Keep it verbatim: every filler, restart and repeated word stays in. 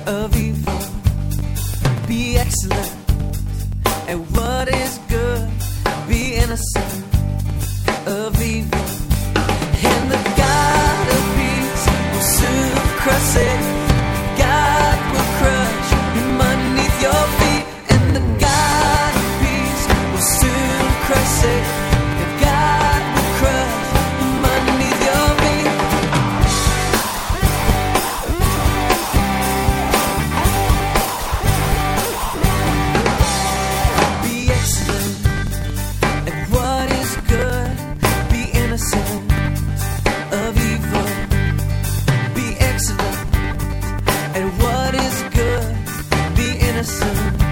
of evil. Be excellent at what is good. Be innocent of evil. And the God of peace will soon crush it. God will crush him underneath your feet. And the God of peace will soon crush it. God will crush him underneath your feet. Be excellent at what is good. Be innocent of evil. Be excellent at what is good. Be innocent